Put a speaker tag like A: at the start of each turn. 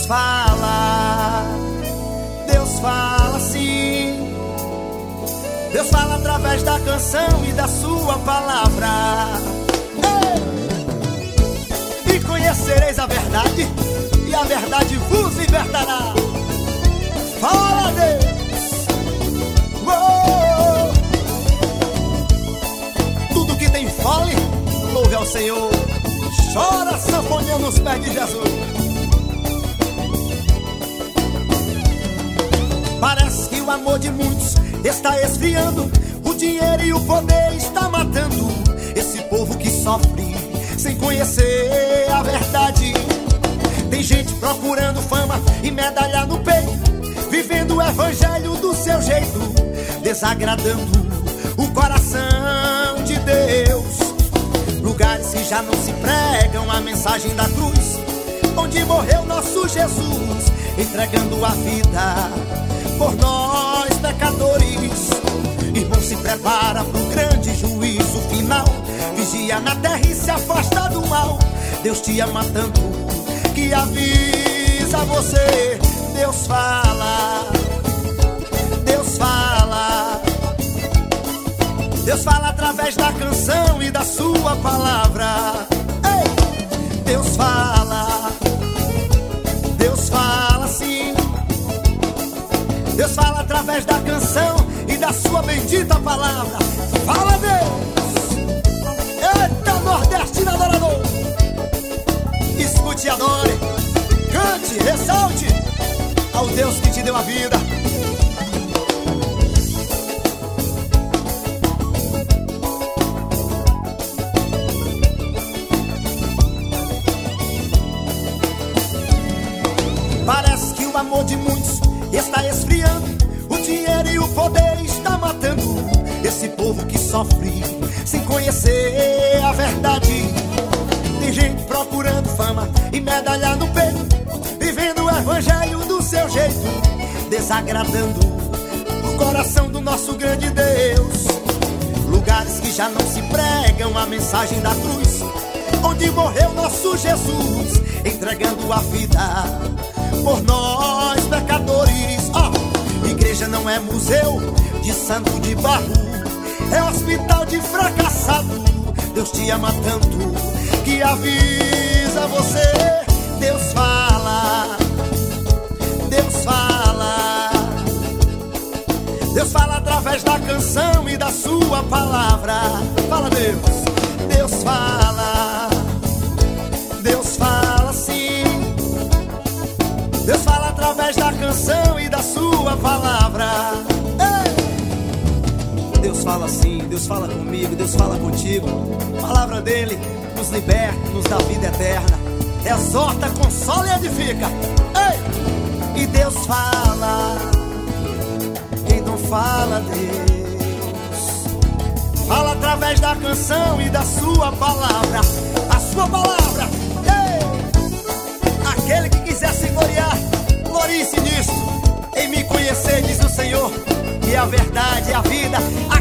A: Deus fala sim. Deus fala através da canção e da sua palavra. Ei! E conhecereis a verdade, e a verdade vos libertará. Fala, Deus! Uou! Tudo que tem fole, louve ao Senhor. Chora, sanfoninha nos pés de Jesus. Parece que o amor de muitos está esfriando, o dinheiro e o poder está matando esse povo que sofre sem conhecer a verdade. Tem gente procurando fama e medalha no peito, vivendo o evangelho do seu jeito, desagradando o coração de Deus. Lugares que já não se pregam a mensagem da cruz, onde morreu nosso Jesus, entregando a vida por nós pecadores. Irmão, se prepara pro grande juízo final. Vigia na terra e se afasta do mal. Deus te ama tanto que avisa você. Deus fala, Deus fala, Deus fala através da canção e da sua palavra. Ei! Deus fala, Deus fala sim. Deus fala através da canção e da sua bendita palavra. Fala, Deus! Eita, nordestino adorador! Escute e adore, cante, ressalte ao Deus que te deu a vida. Parece que o amor de muitos está esfriando, o dinheiro e o poder está matando esse povo que sofre sem conhecer a verdade. Tem gente procurando fama e medalha no peito, vivendo o evangelho do seu jeito, desagradando o coração do nosso grande Deus. Lugares que já não se pregam a mensagem da cruz, onde morreu nosso Jesus, entregando a vida por nós pecadores. Igreja não é museu de santo de barro, é hospital de fracassado. Deus te ama tanto que avisa você. Deus fala, Deus fala, Deus fala através da canção e da sua palavra. Fala, Deus! Deus fala, Deus fala sim. Deus fala através da canção e da sua palavra. Ei! Deus fala sim, Deus fala comigo, Deus fala contigo. A palavra dele nos liberta, nos dá vida eterna. Exorta, consola e edifica. Ei! E Deus fala, quem não fala, Deus fala através da canção e da sua palavra. A sua palavra. Ei! Aquele que quiser se gloriar, glorie-se nisto. Em me conhecer, diz o Senhor, que a verdade é a vida.